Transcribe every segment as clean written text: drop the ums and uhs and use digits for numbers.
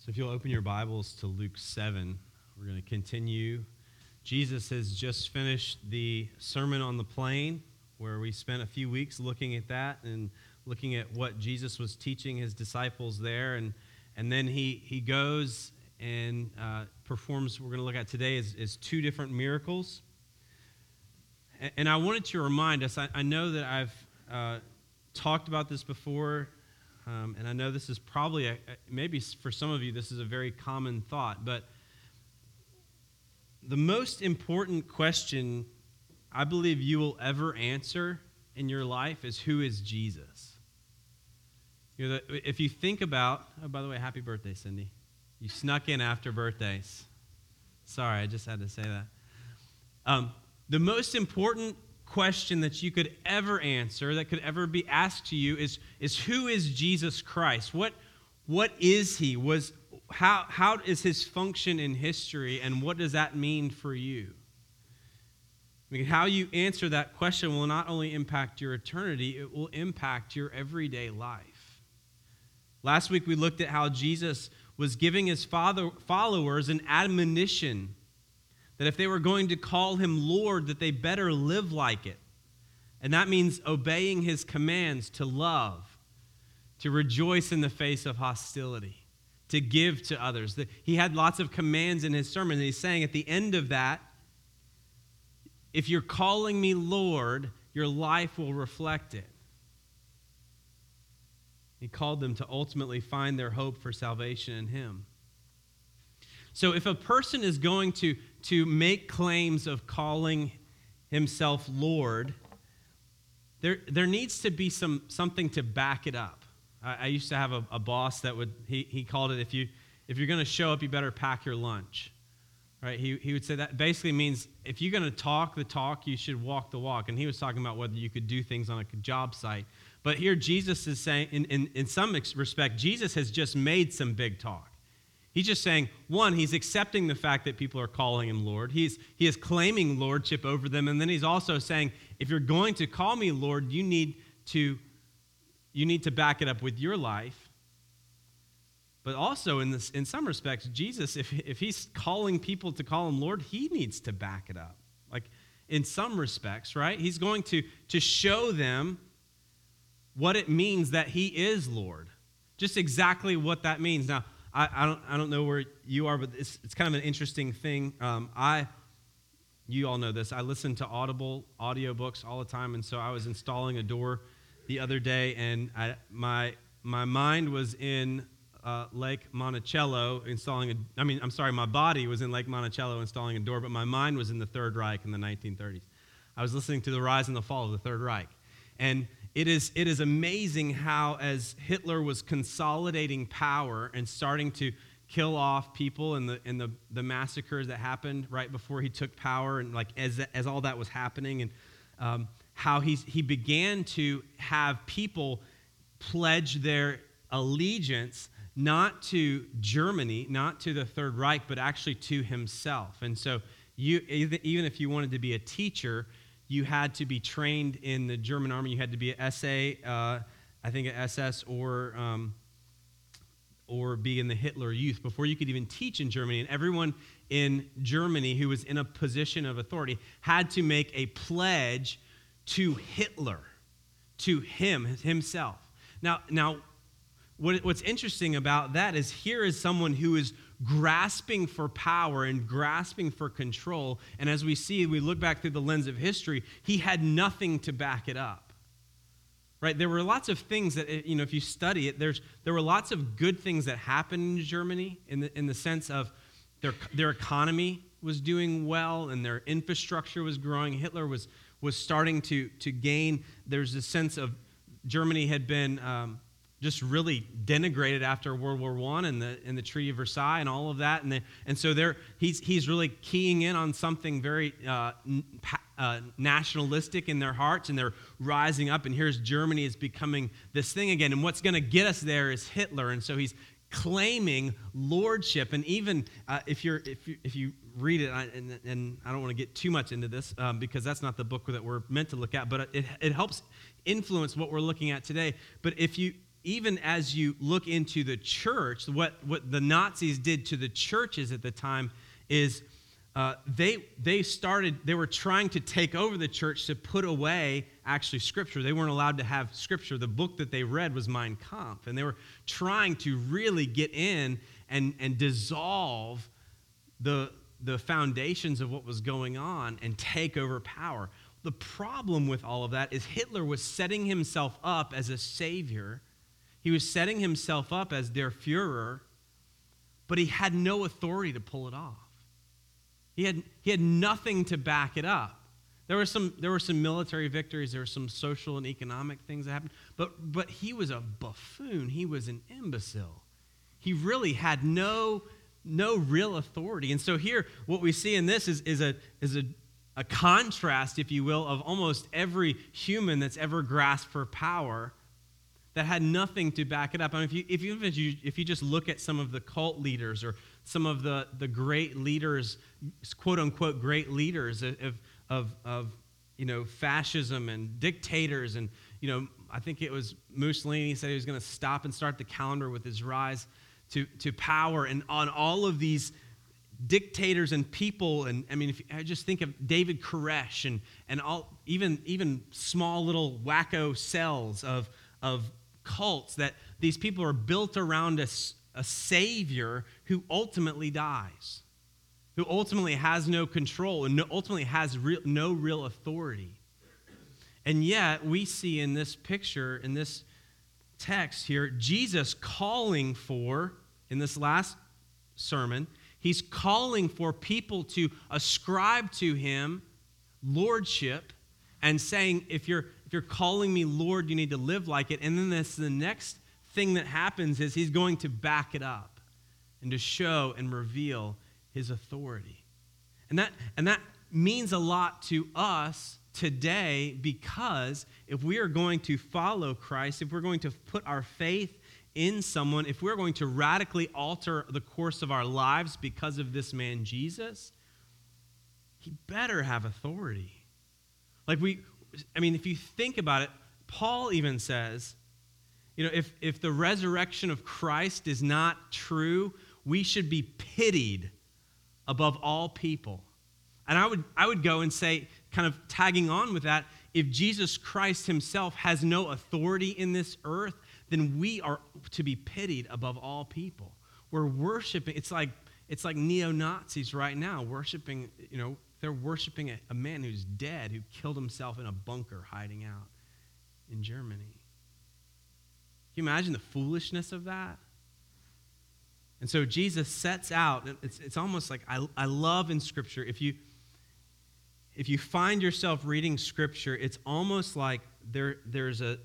So if you'll open your Bibles to Luke 7, we're going to continue. Jesus has just finished the Sermon on the Plain, where we spent a few weeks looking at that and looking at what Jesus was teaching his disciples there. And then he goes and performs, we're going to look at today, is two different miracles. And I wanted to remind us, I know that I've talked about this before, and I know this is probably, maybe for some of you, this is a very common thought, but the most important question I believe you will ever answer in your life is, who is Jesus? You know, if you think about, oh, by the way, happy birthday, Cindy. You snuck in after birthdays. Sorry, I just had to say that. The most important question that you could ever answer, that could ever be asked to you, is who is Jesus Christ? What is he? How is his function in history, and what does that mean for you? I mean, how you answer that question will not only impact your eternity, it will impact your everyday life. Last week we looked at how Jesus was giving his followers an admonition that if they were going to call him Lord, that they better live like it. And that means obeying his commands to love, to rejoice in the face of hostility, to give to others. He had lots of commands in his sermon, and he's saying at the end of that, if you're calling me Lord, your life will reflect it. He called them to ultimately find their hope for salvation in him. So if a person is going to make claims of calling himself Lord, there needs to be something to back it up. I used to have a boss that he called it, if you're going to show up, you better pack your lunch. Right? He would say that basically means if you're going to talk the talk, you should walk the walk. And he was talking about whether you could do things on a job site. But here Jesus is saying, in some respect, Jesus has just made some big talk. He's just saying, one, he's accepting the fact that people are calling him Lord. He is claiming lordship over them. And then he's also saying, if you're going to call me Lord, you need to back it up with your life. But also, in some respects, Jesus, if he's calling people to call him Lord, he needs to back it up. Like, in some respects, right? He's going to show them what it means that he is Lord. Just exactly what that means. Now, I don't know where you are, but it's kind of an interesting thing. You all know this. I listen to Audible audiobooks all the time, and so I was installing a door the other day, and my mind was in Lake Monticello my body was in Lake Monticello installing a door, but my mind was in the Third Reich in the 1930s. I was listening to the rise and the fall of the Third Reich. And it is amazing how, as Hitler was consolidating power and starting to kill off people in the massacres that happened right before he took power, and like as all that was happening, and how he began to have people pledge their allegiance not to Germany, not to the Third Reich, but actually to himself. And so even if you wanted to be a teacher, you had to be trained in the German army. You had to be an SA, I think an SS, or be in the Hitler Youth before you could even teach in Germany. And everyone in Germany who was in a position of authority had to make a pledge to Hitler, to himself. Now, what's interesting about that is here is someone who is grasping for power and grasping for control. And as we look back through the lens of history, he had nothing to back it up. Right? There were lots of things that, if you study it, there were lots of good things that happened in Germany in the sense of their economy was doing well and their infrastructure was growing. Hitler was starting to gain. There's a sense of Germany had been just really denigrated after World War I and the Treaty of Versailles and all of that, and so he's really keying in on something very nationalistic in their hearts, and they're rising up. And here's Germany is becoming this thing again, and what's going to get us there is Hitler, and so he's claiming lordship. And even if you read it, and I don't want to get too much into this because that's not the book that we're meant to look at, but it helps influence what we're looking at today. But if you even as you look into the church, what the Nazis did to the churches at the time is they were trying to take over the church to put away actually Scripture. They weren't allowed to have Scripture. The book that they read was Mein Kampf, and they were trying to really get in and dissolve the foundations of what was going on and take over power. The problem with all of that is Hitler was setting himself up as a savior. He was setting himself up as der Führer, but he had no authority to pull it off. He had nothing to back it up. There were some military victories, there were some social and economic things that happened, but he was a buffoon. He was an imbecile. He really had no real authority. And so here, what we see in this is a contrast, if you will, of almost every human that's ever grasped for power that had nothing to back it up. I mean, if you just look at some of the cult leaders or some of the great leaders, quote unquote great leaders of fascism and dictators, and I think it was Mussolini said he was going to stop and start the calendar with his rise to power, and on all of these dictators and people, and I mean, if I just think of David Koresh and all, even small little wacko cells of cults, that these people are built around a savior who ultimately dies, who ultimately has no control and ultimately has no real authority. And yet we see in this picture, in this text here, Jesus calling for, in this last sermon, he's calling for people to ascribe to him lordship and saying, if you're calling me Lord, you need to live like it. And then the next thing that happens is he's going to back it up and to show and reveal his authority. And that means a lot to us today, because if we are going to follow Christ, if we're going to put our faith in someone, if we're going to radically alter the course of our lives because of this man Jesus, he better have authority. If you think about it, Paul even says, if the resurrection of Christ is not true, we should be pitied above all people. And I would go and say, kind of tagging on with that, if Jesus Christ himself has no authority in this earth, then we are to be pitied above all people. We're worshiping, it's like neo-Nazis right now worshiping, they're worshiping a man who's dead, who killed himself in a bunker hiding out in Germany. Can you imagine the foolishness of that? And so Jesus sets out, it's almost like, I love in Scripture, if you find yourself reading Scripture, it's almost like there's a,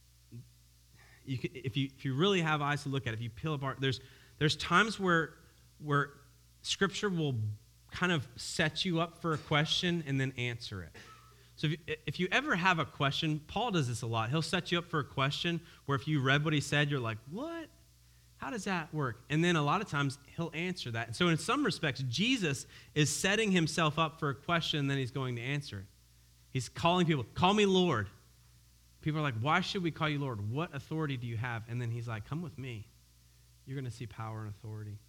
if you really have eyes to look at it, if you peel apart, there's times where Scripture will kind of set you up for a question and then answer it. So if you ever have a question, Paul does this a lot. He'll set you up for a question where if you read what he said, you're like, what? How does that work? And then a lot of times he'll answer that. And so in some respects, Jesus is setting himself up for a question, and then he's going to answer it. He's calling people, call me Lord. People are like, why should we call you Lord? What authority do you have? And then he's like, come with me. You're going to see power and authority.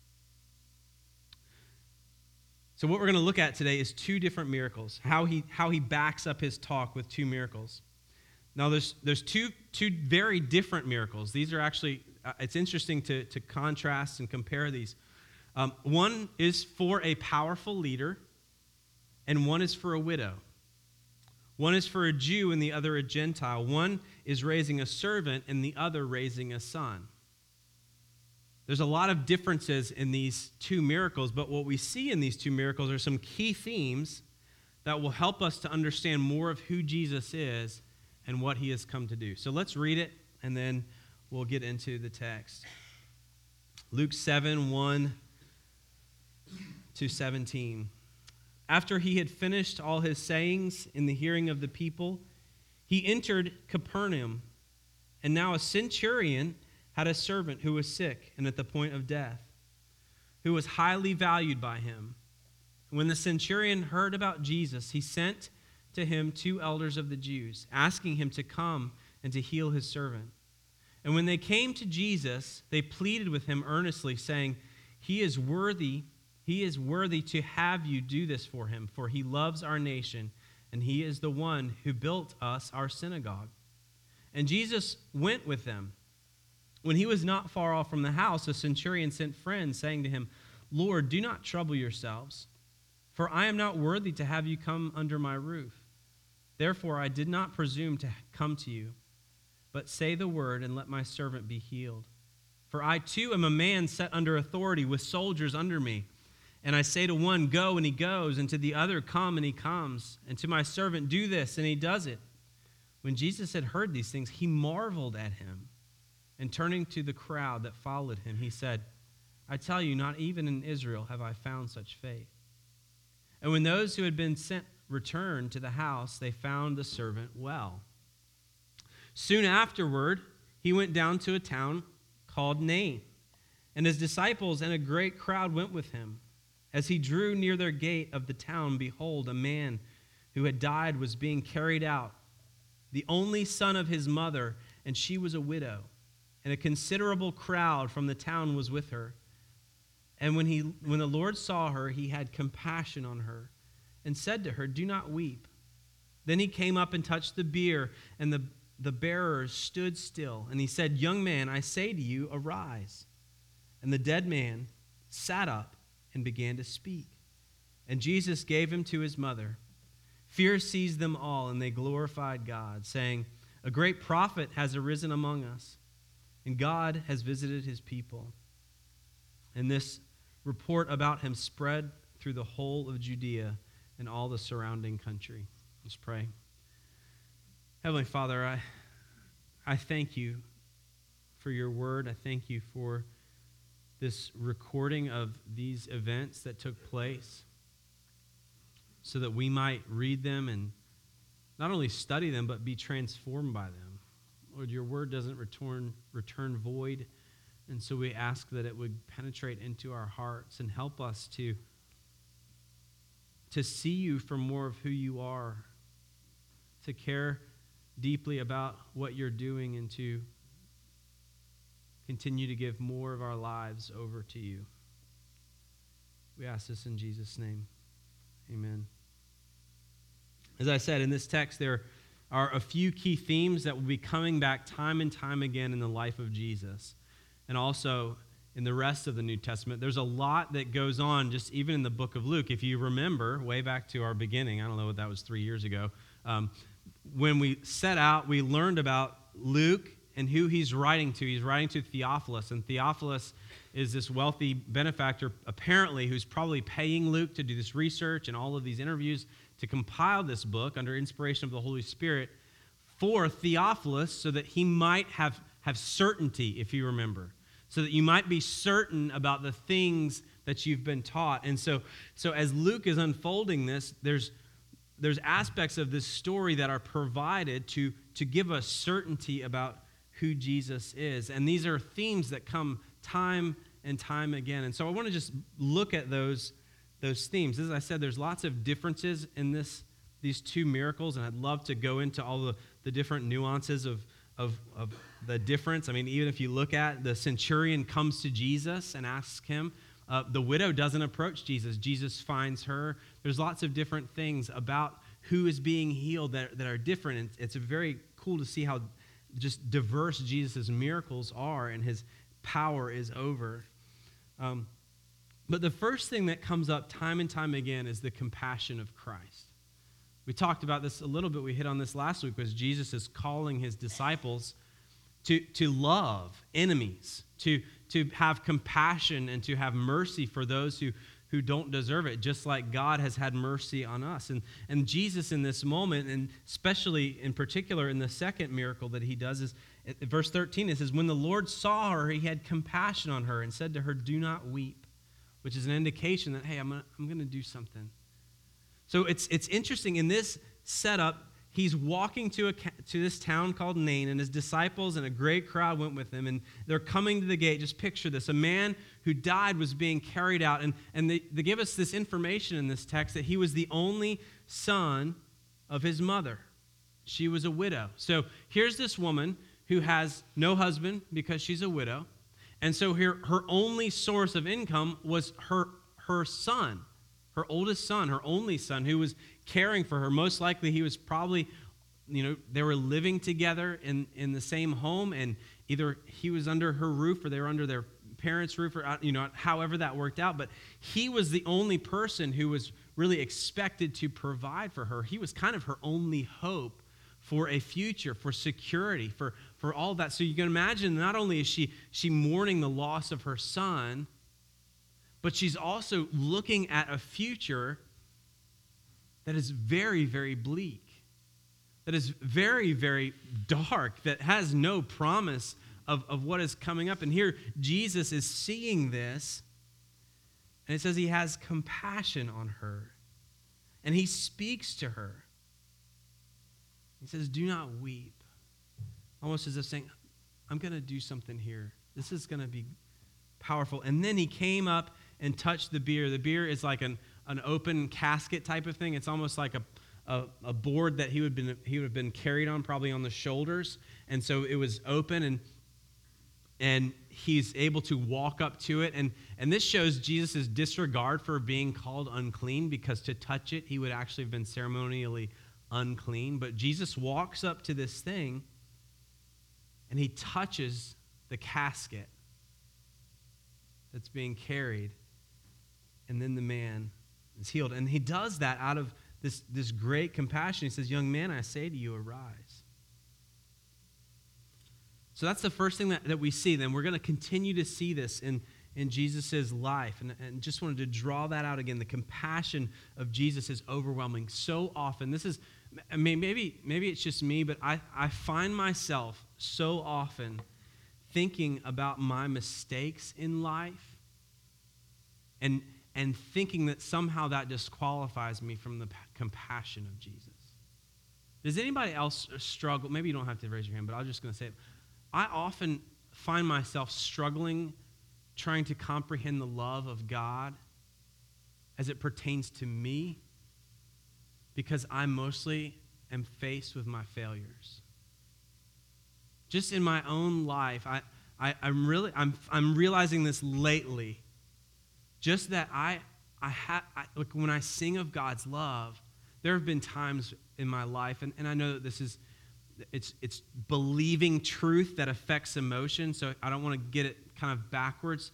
So what we're going to look at today is two different miracles, how he backs up his talk with two miracles. Now, there's two very different miracles. These are actually, it's interesting to contrast and compare these. One is for a powerful leader, and one is for a widow. One is for a Jew and the other a Gentile. One is raising a servant and the other raising a son. There's a lot of differences in these two miracles, but what we see in these two miracles are some key themes that will help us to understand more of who Jesus is and what he has come to do. So let's read it, and then we'll get into the text. Luke 7:1 to 17. After he had finished all his sayings in the hearing of the people, he entered Capernaum, and now a centurion had a servant who was sick and at the point of death, who was highly valued by him. When the centurion heard about Jesus, he sent to him 2 elders of the Jews, asking him to come and to heal his servant. And when they came to Jesus, they pleaded with him earnestly, saying, He is worthy to have you do this for him, for he loves our nation, and he is the one who built us our synagogue. And Jesus went with them. When he was not far off from the house, a centurion sent friends, saying to him, Lord, do not trouble yourselves, for I am not worthy to have you come under my roof. Therefore I did not presume to come to you, but say the word and let my servant be healed. For I too am a man set under authority with soldiers under me. And I say to one, go, and he goes, and to the other, come, and he comes, and to my servant, do this, and he does it. When Jesus had heard these things, he marveled at him. And turning to the crowd that followed him, he said, I tell you, not even in Israel have I found such faith. And when those who had been sent returned to the house, they found the servant well. Soon afterward, he went down to a town called Nain, and his disciples and a great crowd went with him. As he drew near their gate of the town, behold, a man who had died was being carried out, the only son of his mother, and she was a widow. And a considerable crowd from the town was with her. And when the Lord saw her, he had compassion on her and said to her, do not weep. Then he came up and touched the bier, and the bearers stood still. And he said, young man, I say to you, arise. And the dead man sat up and began to speak. And Jesus gave him to his mother. Fear seized them all, and they glorified God, saying, a great prophet has arisen among us, and God has visited his people. And this report about him spread through the whole of Judea and all the surrounding country. Let's pray. Heavenly Father, I thank you for your word. I thank you for this recording of these events that took place so that we might read them and not only study them, but be transformed by them. Lord, your word doesn't return void, and so we ask that it would penetrate into our hearts and help us to see you for more of who you are, to care deeply about what you're doing, and to continue to give more of our lives over to you. We ask this in Jesus' name. Amen. As I said, in this text, there are a few key themes that will be coming back time and time again in the life of Jesus, and also in the rest of the New Testament. There's a lot that goes on just even in the book of Luke. If you remember, way back to our beginning, I don't know what that was 3 years ago, when we set out, we learned about Luke and who he's writing to. He's writing to Theophilus, and Theophilus is this wealthy benefactor, apparently, who's probably paying Luke to do this research and all of these interviews to compile this book under inspiration of the Holy Spirit for Theophilus so that he might have certainty, if you remember, so that you might be certain about the things that you've been taught. And so as Luke is unfolding this, there's aspects of this story that are provided to give us certainty about who Jesus is. And these are themes that come time and time again. And so I want to just look at those themes. As I said, there's lots of differences in these two miracles, and I'd love to go into all the different nuances of the difference. I mean, even if you look at the centurion comes to Jesus and asks him, the widow doesn't approach Jesus. Jesus finds her. There's lots of different things about who is being healed that are different. And it's very cool to see how just diverse Jesus' miracles are and his power is over. But the first thing that comes up time and time again is the compassion of Christ. We talked about this a little bit. We hit on this last week, was Jesus is calling his disciples to love enemies, to have compassion and to have mercy for those who don't deserve it, just like God has had mercy on us. And Jesus in this moment, and especially in particular in the second miracle that he does, is verse 13, it says, when the Lord saw her, he had compassion on her and said to her, do not weep, which is an indication that, hey, I'm going to do something. So it's interesting. In this setup, he's walking to this town called Nain, and his disciples and a great crowd went with him, and they're coming to the gate. Just picture this. A man who died was being carried out, and they give us this information in this text that he was the only son of his mother. She was a widow. So here's this woman who has no husband because she's a widow. And so her only source of income was her son, her oldest son, her only son, who was caring for her. Most likely he was probably, they were living together in the same home, and either he was under her roof or they were under their parents' roof, or however that worked out. But he was the only person who was really expected to provide for her. He was kind of her only hope for a future, for security, for all that. So you can imagine, not only is she mourning the loss of her son, but she's also looking at a future that is very, very bleak, that is very, very dark, that has no promise of what is coming up. And here Jesus is seeing this, and it says he has compassion on her, and he speaks to her. He says, "Do not weep." Almost as if saying, I'm going to do something here. This is going to be powerful. And then he came up and touched the bier. The bier is like an open casket type of thing. It's almost like a board that he would have been carried on, probably on the shoulders. And so it was open, and he's able to walk up to it. And this shows Jesus' disregard for being called unclean, because to touch it, he would actually have been ceremonially unclean. But Jesus walks up to this thing, and he touches the casket that's being carried, and then the man is healed. And he does that out of this great compassion. He says, "Young man, I say to you, arise." So that's the first thing that we see. Then we're going to continue to see this in Jesus' life. And just wanted to draw that out again. The compassion of Jesus is overwhelming so often. This is, maybe it's just me, but I find myself so often thinking about my mistakes in life and thinking that somehow that disqualifies me from the compassion of Jesus. Does anybody else struggle? Maybe you don't have to raise your hand, but I'm just going to say it. I often find myself struggling trying to comprehend the love of God as it pertains to me, because I mostly am faced with my failures. Just in my own life, I'm realizing this lately. Just that look, when I sing of God's love, there have been times in my life, and I know that this is, it's believing truth that affects emotion, so I don't want to get it kind of backwards.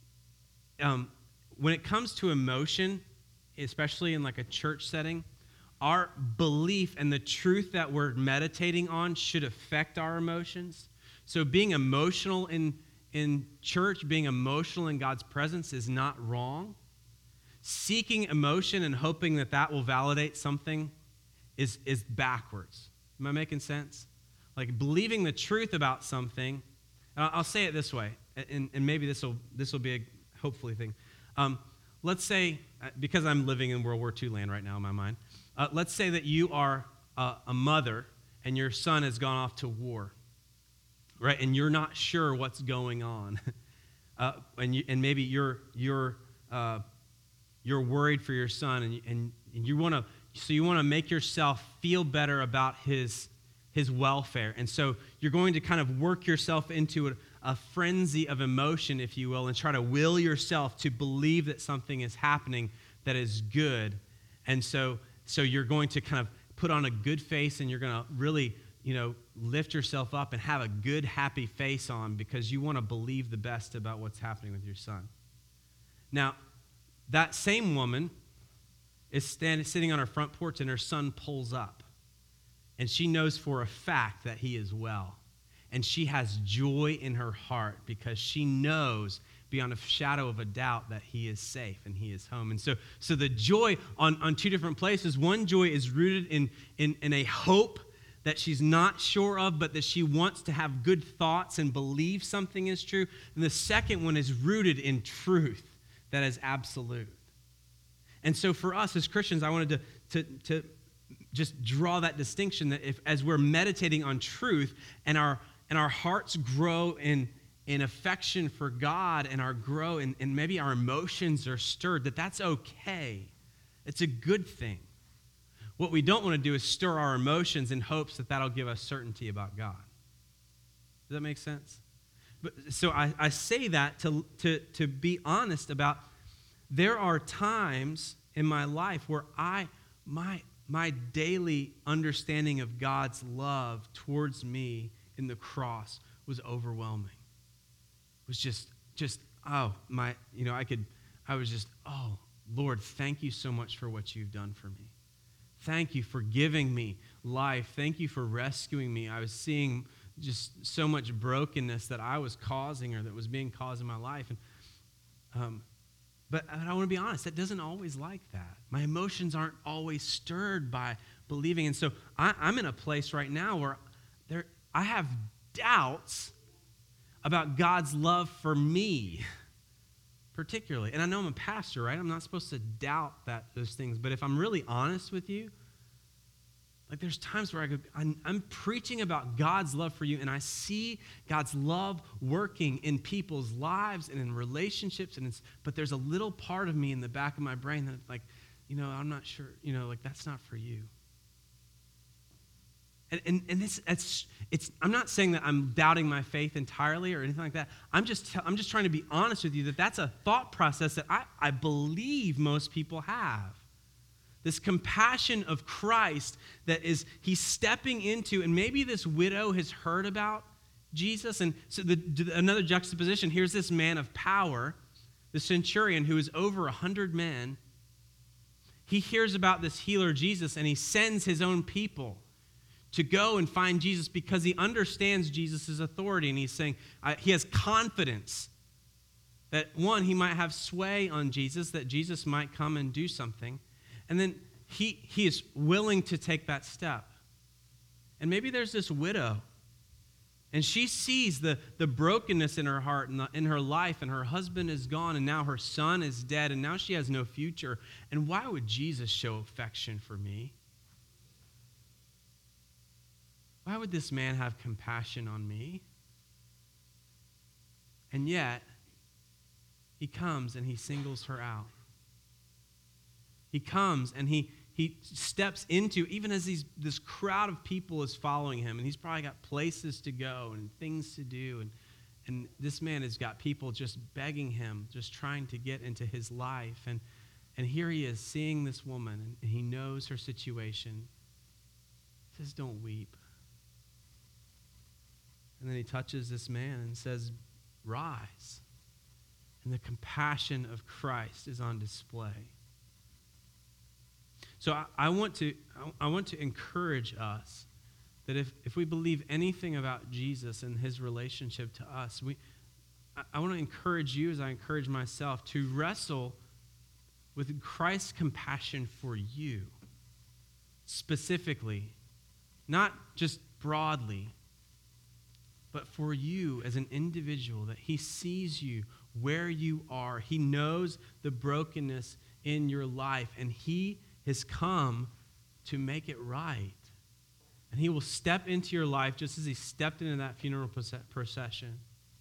When it comes to emotion, especially in like a church setting, our belief and the truth that we're meditating on should affect our emotions. So being emotional in church, being emotional in God's presence is not wrong. Seeking emotion and hoping that will validate something is backwards. Am I making sense? Like believing the truth about something, and I'll say it this way, and maybe this will be a hopefully thing. Let's say, because I'm living in World War II land right now in my mind, let's say that you are a mother and your son has gone off to war, right? And you're not sure what's going on, and maybe you're worried for your son, and you want to make yourself feel better about his welfare, and so you're going to kind of work yourself into a frenzy of emotion, if you will, and try to will yourself to believe that something is happening that is good, and so you're going to kind of put on a good face, and you're going to really, lift yourself up and have a good, happy face on, because you want to believe the best about what's happening with your son. Now, that same woman is sitting on her front porch, and her son pulls up, and she knows for a fact that he is well, and she has joy in her heart because she knows beyond a shadow of a doubt that he is safe and he is home. And so the joy on two different places. One joy is rooted in a hope that she's not sure of, but that she wants to have good thoughts and believe something is true. And the second one is rooted in truth that is absolute. And so for us as Christians, I wanted to just draw that distinction, that as we're meditating on truth and our hearts grow in affection for God and grow and maybe our emotions are stirred, that's okay. It's a good thing. What we don't want to do is stir our emotions in hopes that that'll give us certainty about God. Does that make sense? But, so I say that to be honest about, there are times in my life where my daily understanding of God's love towards me in the cross was overwhelming. It was just oh, Lord, thank you so much for what you've done for me. Thank you for giving me life. Thank you for rescuing me. I was seeing just so much brokenness that I was causing, or that was being caused in my life. But I want to be honest, it doesn't always like that. My emotions aren't always stirred by believing. And so I'm in a place right now where I have doubts about God's love for me, particularly. And I know I'm a pastor, right? I'm not supposed to doubt those things. But if I'm really honest with you, like there's times where I'm preaching about God's love for you, and I see God's love working in people's lives and in relationships, but there's a little part of me in the back of my brain that like, I'm not sure, like that's not for you. And I'm not saying that I'm doubting my faith entirely or anything like that. I'm just trying to be honest with you that that's a thought process that I believe most people have. This compassion of Christ that he's stepping into, and maybe this widow has heard about Jesus. And so another juxtaposition, here's this man of power, the centurion who is over 100 men. He hears about this healer Jesus, and he sends his own people to go and find Jesus because he understands Jesus' authority. And he's saying, he has confidence that, one, he might have sway on Jesus, that Jesus might come and do something. And then he is willing to take that step. And maybe there's this widow, and she sees the brokenness in her heart and in her life, and her husband is gone, and now her son is dead, and now she has no future. And why would Jesus show affection for me? Why would this man have compassion on me? And yet, he comes and he singles her out. He comes and he steps into, even as this crowd of people is following him, and he's probably got places to go and things to do, and this man has got people just begging him, just trying to get into his life. And here he is seeing this woman, and he knows her situation. He says, "Don't weep." And then he touches this man and says, "Rise." And the compassion of Christ is on display. So I want to encourage us that if we believe anything about Jesus and his relationship to us, I want to encourage you, as I encourage myself, to wrestle with Christ's compassion for you specifically, not just broadly, but for you as an individual, that he sees you where you are. He knows the brokenness in your life, and he has come to make it right. And he will step into your life just as he stepped into that funeral procession.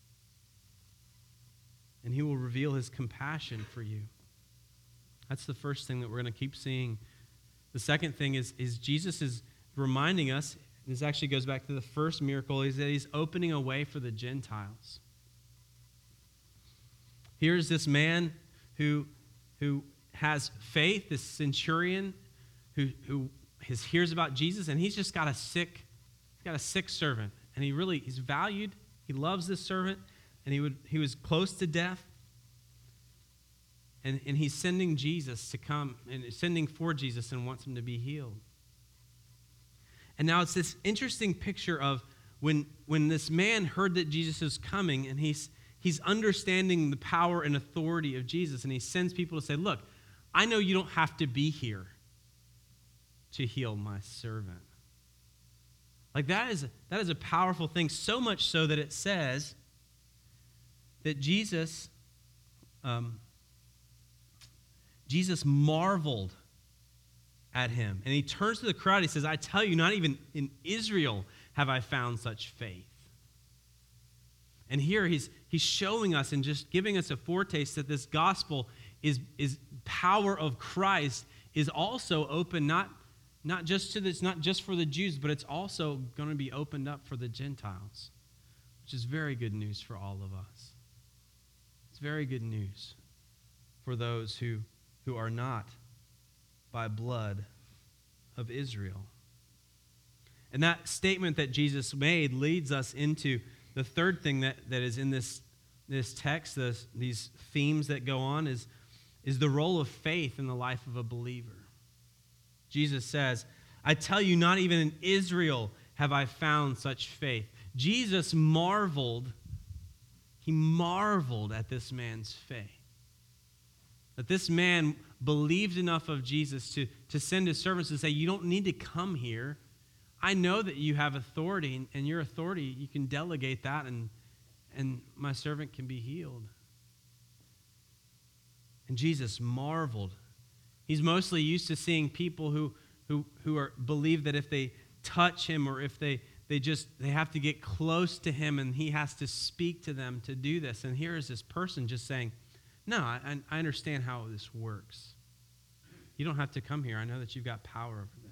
And he will reveal his compassion for you. That's the first thing that we're going to keep seeing. The second thing is Jesus is reminding us, this actually goes back to the first miracle, is that he's opening a way for the Gentiles. Here's this man who has faith, this centurion who hears about Jesus, and he's just got a sick servant, and he's valued. He loves this servant, and he was close to death, and he's sending Jesus to come, and sending for Jesus, and wants him to be healed. And now it's this interesting picture of when this man heard that Jesus was coming, and he's understanding the power and authority of Jesus, and he sends people to say, "Look, I know you don't have to be here to heal my servant." Like that is a powerful thing, so much so that it says that Jesus marveled at him. And he turns to the crowd, he says, "I tell you, not even in Israel have I found such faith." And here he's showing us and just giving us a foretaste that this gospel is power of Christ is also open, not just to this, not just for the Jews, but it's also going to be opened up for the Gentiles. which is very good news for all of us. It's very good news for those who are not by blood of Israel. And that statement that Jesus made leads us into the third thing that is in this text, these themes that go on, is the role of faith in the life of a believer. Jesus says, I tell you, not even in Israel have I found such faith. Jesus marveled. He marveled at this man's faith. That this man believed enough of Jesus to send his servants to say, you don't need to come here. I know that you have authority, and your authority, you can delegate that, and my servant can be healed. And Jesus marveled. He's mostly used to seeing people who believe that if they touch him, or if they have to get close to him and he has to speak to them to do this. And here is this person just saying, no, I understand how this works. You don't have to come here. I know that you've got power over this.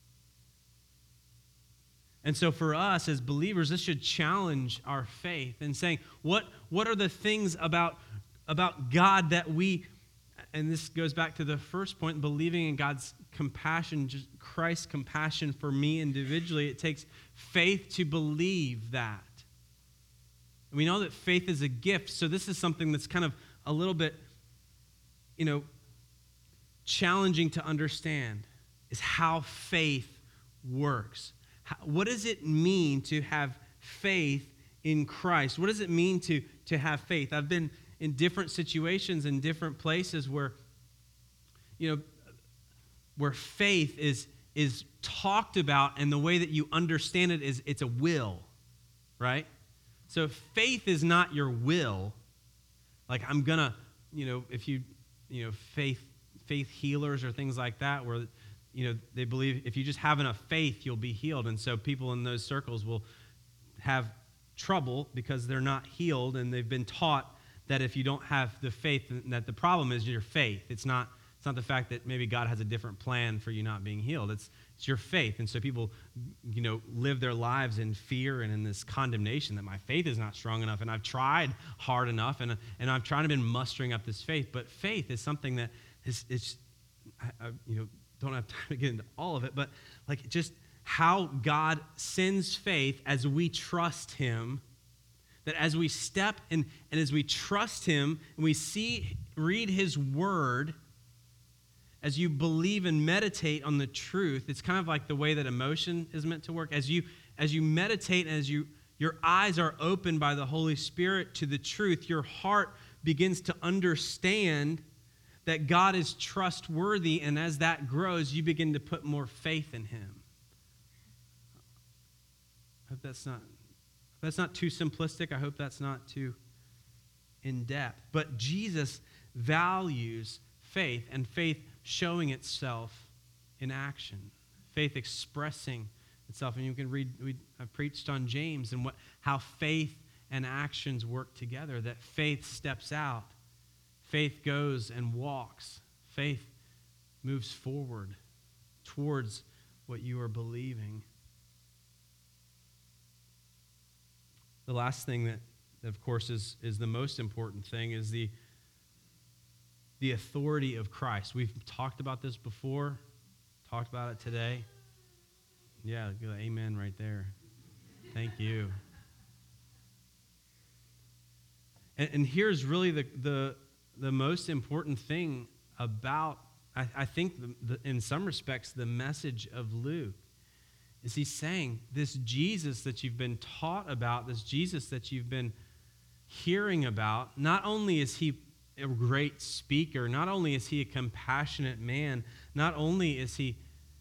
And so for us as believers, this should challenge our faith in saying, what are the things about God that we, and this goes back to the first point, believing in God's compassion, just Christ's compassion for me individually. It takes faith to believe that. And we know that faith is a gift, so this is something that's kind of a little bit, challenging to understand, is how faith works. What does it mean to have faith in Christ? What does it mean to have faith? I've been in different situations in different places where faith is talked about, and the way that you understand it is it's a will, right? So faith is not your will. Like I'm gonna, if faith healers or things like that, where they believe if you just have enough faith, you'll be healed. And so people in those circles will have trouble because they're not healed, and they've been taught that if you don't have the faith, that the problem is your faith. It's not the fact that maybe God has a different plan for you not being healed. It's your faith. And so people, live their lives in fear and in this condemnation that my faith is not strong enough, and I've tried hard enough, and I've tried to been mustering up this faith. But faith is something that is don't have time to get into all of it, but like just how God sends faith as we trust him, that as we step and as we trust him and we read his word, as you believe and meditate on the truth, it's kind of like the way that emotion is meant to work. As you meditate and as your eyes are opened by the Holy Spirit to the truth, your heart begins to understand that God is trustworthy, and as that grows, you begin to put more faith in him. I hope that's not too simplistic. I hope that's not too in-depth. But Jesus values faith, and faith showing itself in action, faith expressing itself. And you can read, I preached on James and how faith and actions work together, that faith steps out. Faith goes and walks. Faith moves forward towards what you are believing. The last thing that of course, is the most important thing is the authority of Christ. We've talked about this before, talked about it today. Yeah, amen right there. Thank you. And here's really the most important thing about, I think, in some respects, the message of Luke, is he's saying this Jesus that you've been taught about, this Jesus that you've been hearing about, not only is he a great speaker, not only is he a compassionate man, not only is he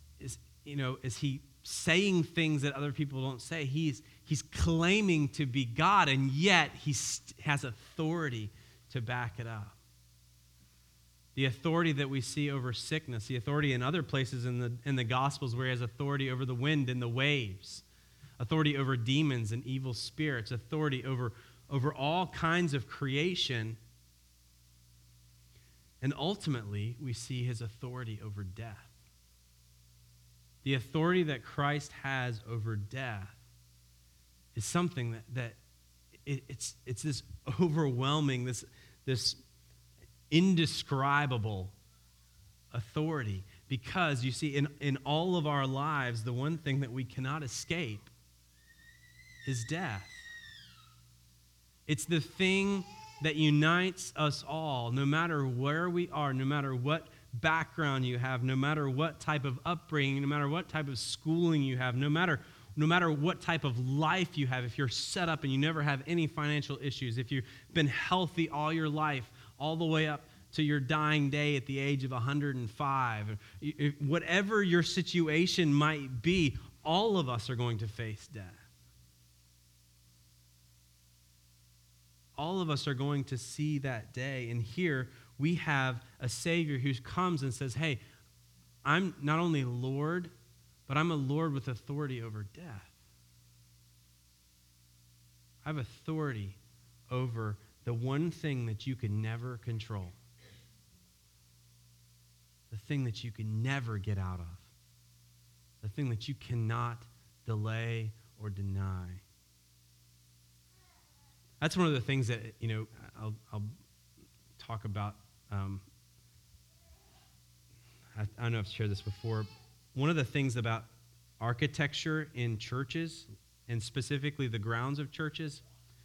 saying things that other people don't say, he's claiming to be God, and yet he has authority to back it up. The authority that we see over sickness, the authority in other places in the Gospels where he has authority over the wind and the waves, authority over demons and evil spirits, authority over all kinds of creation. And ultimately, we see his authority over death. The authority that Christ has over death is something that it's this overwhelming, this indescribable authority. Because, you see, in all of our lives, the one thing that we cannot escape is death. It's the thing that unites us all, no matter where we are, no matter what background you have, no matter what type of upbringing, no matter what type of schooling you have, no matter what type of life you have, if you're set up and you never have any financial issues, if you've been healthy all your life, all the way up to your dying day at the age of 105, whatever your situation might be, all of us are going to face death. All of us are going to see that day. And here we have a Savior who comes and says, hey, I'm not only Lord, but I'm a Lord with authority over death. I have authority over the one thing that you can never control. The thing that you can never get out of. The thing that you cannot delay or deny. That's one of the things that, I'll talk about. I don't know if I've shared this before. One of the things about architecture in churches, and specifically the grounds of churches,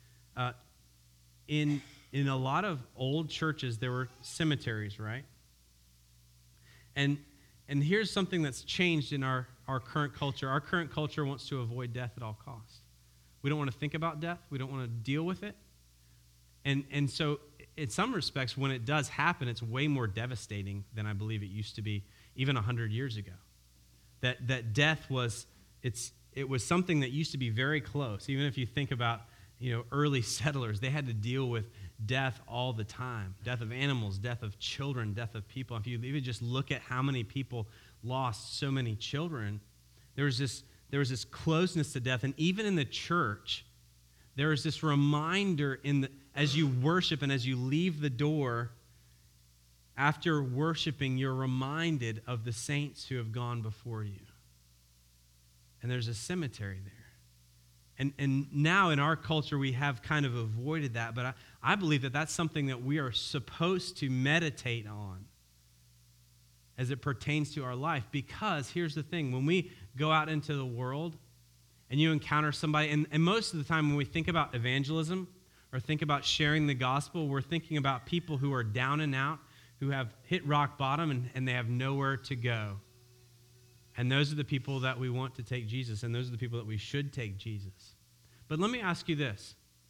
in a lot of old churches, there were cemeteries, right? And here's something that's changed in our current culture. Our current culture wants to avoid death at all costs. We don't want to think about death. We don't want to deal with it. And so in some respects, when it does happen, it's way more devastating than I believe it used to be even 100 years ago. That death was something that used to be very close. Even if you think about early settlers, they had to deal with death all the time. Death of animals, death of children, death of people. If you even just look at how many people lost so many children, there was this closeness to death. And even in the church, there is this reminder as you worship and as you leave the door, after worshiping, you're reminded of the saints who have gone before you. And there's a cemetery there. And now in our culture, we have kind of avoided that, but I believe that that's something that we are supposed to meditate on as it pertains to our life. Because here's the thing, when we go out into the world and you encounter somebody, and most of the time when we think about evangelism or think about sharing the gospel, we're thinking about people who are down and out, who have hit rock bottom and they have nowhere to go. And those are the people that we want to take Jesus, and those are the people that we should take Jesus. But let me ask you this.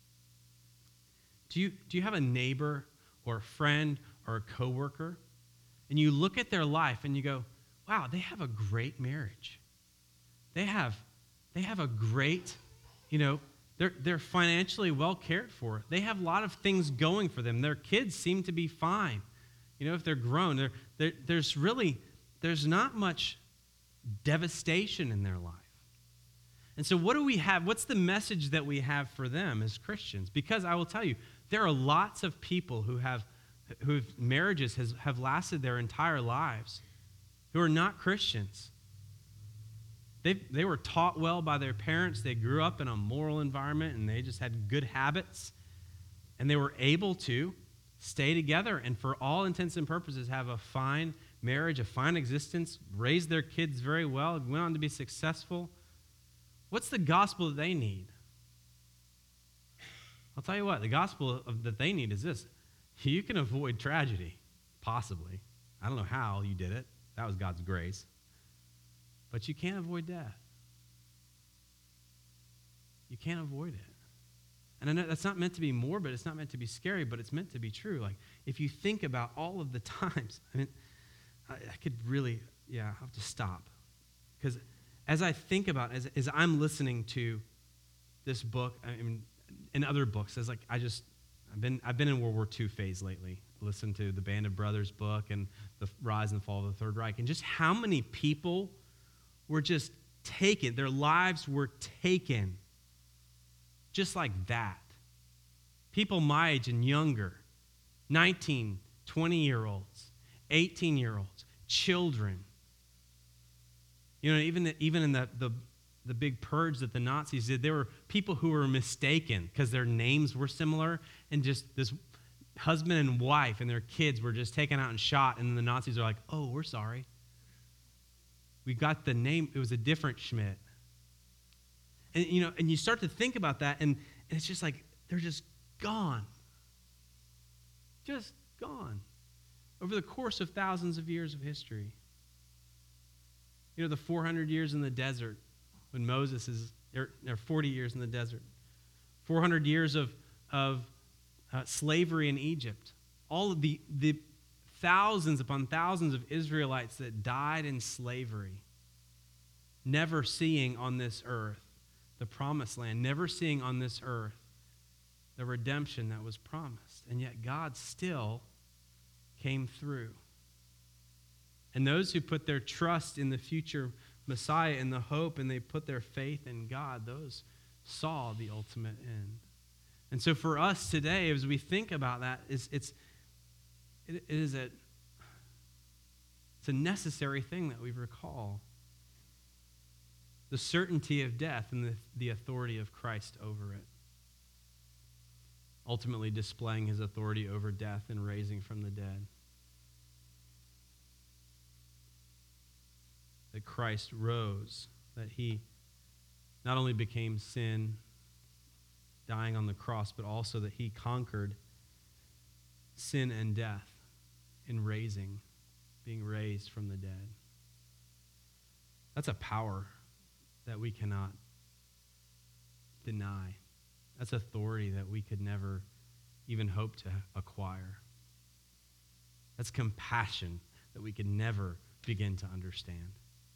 Do you have a neighbor or a friend or a coworker, and you look at their life and you go, wow, they have a great marriage. They have a great, they're financially well cared for. They have a lot of things going for them. Their kids seem to be fine. If they're grown, there's not much devastation in their life. And so what do we have? What's the message that we have for them as Christians? Because I will tell you, there are lots of people whose marriages have lasted their entire lives who are not Christians. They were taught well by their parents. They grew up in a moral environment, and they just had good habits. And they were able to stay together and for all intents and purposes have a fine marriage, a fine existence, raised their kids very well, went on to be successful. What's the gospel that they need? I'll tell you what, the gospel that they need is this. You can avoid tragedy, possibly. I don't know how you did it. That was God's grace. But you can't avoid death. You can't avoid it. And I know that's not meant to be morbid, it's not meant to be scary, but it's meant to be true. Like, if you think about all of the times, I could really, I'll have to stop. Because as I think about, as I'm listening to this book, and other books, I've been in World War II phase lately. Listened to the Band of Brothers book and the Rise and Fall of the Third Reich, and just how many people were just taken, their lives were taken just like that. People my age and younger, 19, 20-year-olds, 18-year-olds, children. Even in the big purge that the Nazis did, there were people who were mistaken because their names were similar, and just this husband and wife and their kids were just taken out and shot, and then the Nazis are like, oh, we're sorry. We got the name, it was a different Schmidt. And and you start to think about that, and it's just like they're just gone. Just gone. Over the course of thousands of years of history. The 400 years in the desert when Moses is, or 40 years in the desert. 400 years of slavery in Egypt. All of the thousands upon thousands of Israelites that died in slavery. Never seeing on this earth the promised land. Never seeing on this earth the redemption that was promised. And yet God still came through. And those who put their trust in the future Messiah and the hope, and they put their faith in God, those saw the ultimate end. And so for us today, as we think about that, it's a necessary thing that we recall. The certainty of death and the authority of Christ over it. Ultimately displaying his authority over death and raising from the dead. That Christ rose, that he not only became sin, dying on the cross, but also that he conquered sin and death in being raised from the dead. That's a power that we cannot deny. That's authority that we could never even hope to acquire. That's compassion that we could never begin to understand.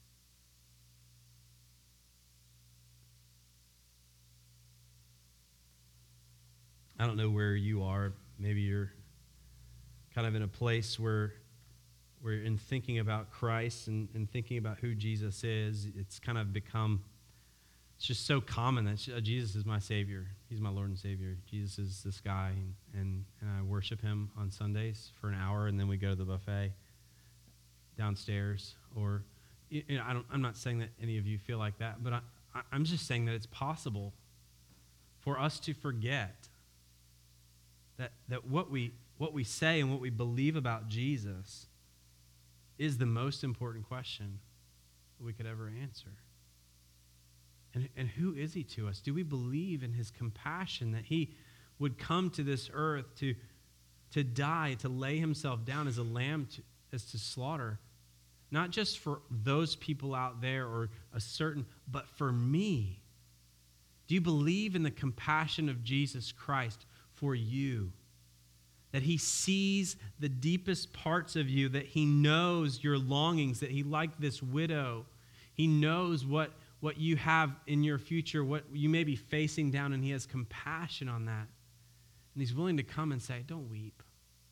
I don't know where you are. Maybe you're kind of in a place where in thinking about Christ and thinking about who Jesus is, it's kind of become, it's just so common that Jesus is my Savior. He's my Lord and Savior. Jesus is this guy, and I worship him on Sundays for an hour, and then we go to the buffet downstairs. Or, I'm not saying that any of you feel like that, but I'm just saying that it's possible for us to forget that what we say and what we believe about Jesus is the most important question that we could ever answer. And who is he to us? Do we believe in his compassion that he would come to this earth to die, to lay himself down as a lamb as to slaughter, not just for those people out there or but for me? Do you believe in the compassion of Jesus Christ for you? That he sees the deepest parts of you, that he knows your longings, that he, like this widow, he knows what you have in your future, what you may be facing down, and he has compassion on that. And he's willing to come and say, don't weep.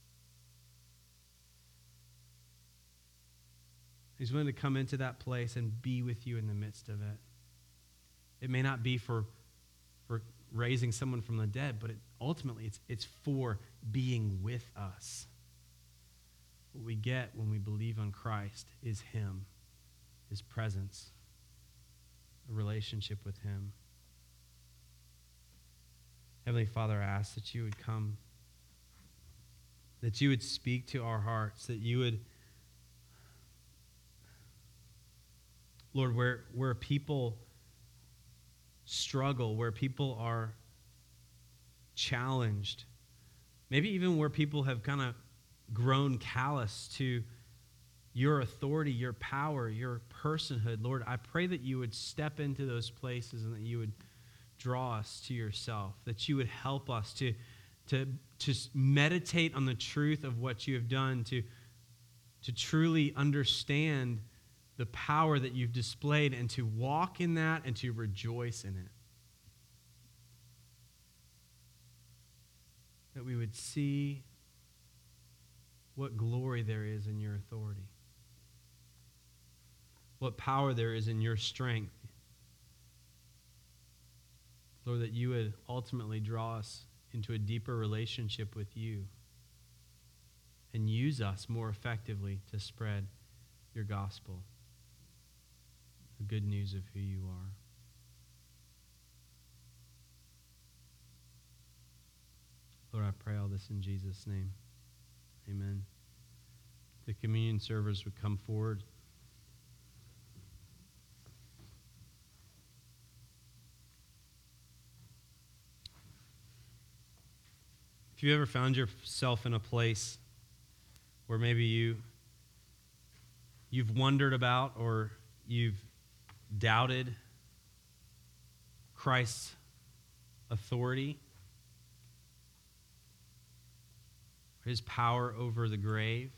He's willing to come into that place and be with you in the midst of it. It may not be for raising someone from the dead, but ultimately it's for being with us. What we get when we believe on Christ is him, his presence, a relationship with him. Heavenly Father, I ask that you would come, that you would speak to our hearts, that you would, Lord, where people struggle, where people are challenged, maybe even where people have kind of grown callous to your authority, your power, your personhood. Lord, I pray that you would step into those places and that you would draw us to yourself, that you would help us to meditate on the truth of what you have done, to truly understand the power that you've displayed, and to walk in that and to rejoice in it. That we would see what glory there is in your authority, what power there is in your strength. Lord, that you would ultimately draw us into a deeper relationship with you and use us more effectively to spread your gospel, the good news of who you are. Lord, I pray all this in Jesus' name. Amen. The communion servers would come forward. If you ever found yourself in a place where maybe you've wondered about or you've doubted Christ's authority, his power over the grave,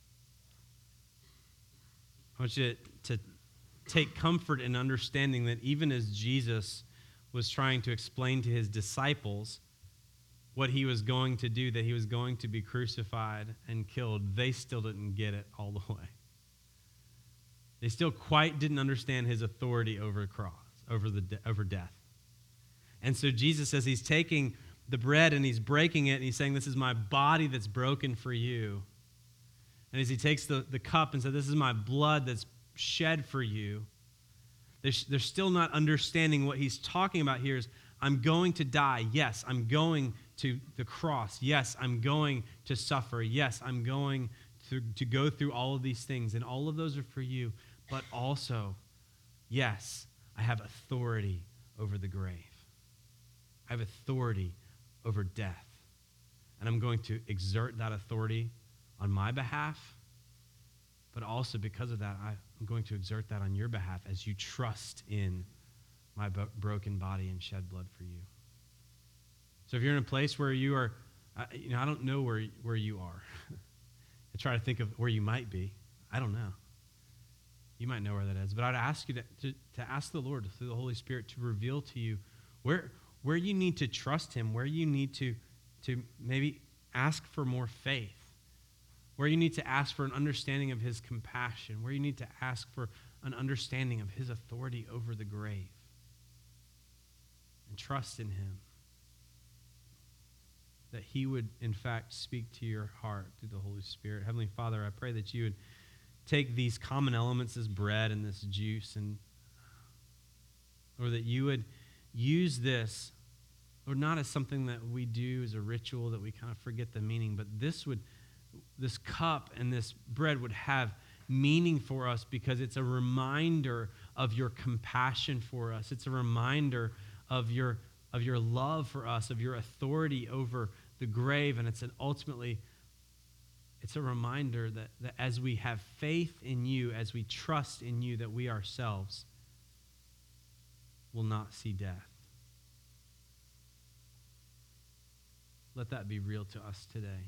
I want you to take comfort in understanding that even as Jesus was trying to explain to his disciples what he was going to do, that he was going to be crucified and killed, they still didn't get it all the way. They still quite didn't understand his authority over the cross, over death. And so Jesus says he's taking the bread and he's breaking it and he's saying, this is my body that's broken for you. And as he takes the cup and says, this is my blood that's shed for you, they're still not understanding what he's talking about here is, I'm going to die. Yes, I'm going to the cross. Yes, I'm going to suffer. Yes, I'm going to go through all of these things, and all of those are for you. But also, yes, I have authority over the grave. I have authority over death. And I'm going to exert that authority on my behalf, but also because of that, I'm going to exert that on your behalf as you trust in my broken body and shed blood for you. So if you're in a place where you are, I don't know where you are. I try to think of where you might be. I don't know. You might know where that is. But I'd ask you to ask the Lord through the Holy Spirit to reveal to you where you need to trust him, where you need to maybe ask for more faith, where you need to ask for an understanding of his compassion, where you need to ask for an understanding of his authority over the grave. And trust in him that he would, in fact, speak to your heart through the Holy Spirit. Heavenly Father, I pray that you would take these common elements, this bread and this juice, or that you would use this, or not as something that we do as a ritual that we kind of forget the meaning, but this cup and this bread would have meaning for us because it's a reminder of your compassion for us. It's a reminder of your love for us, of your authority over the grave, and ultimately it's a reminder that as we have faith in you, as we trust in you, that we ourselves will not see death. Let that be real to us today.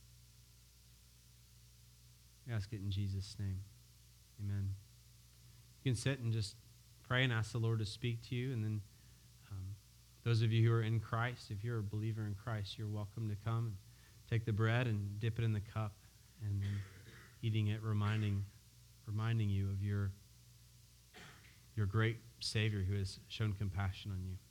We ask it in Jesus' name. Amen. You can sit and just pray and ask the Lord to speak to you, and then those of you who are in Christ, if you're a believer in Christ, you're welcome to come and take the bread and dip it in the cup, and then eating it, reminding you of your great Savior who has shown compassion on you.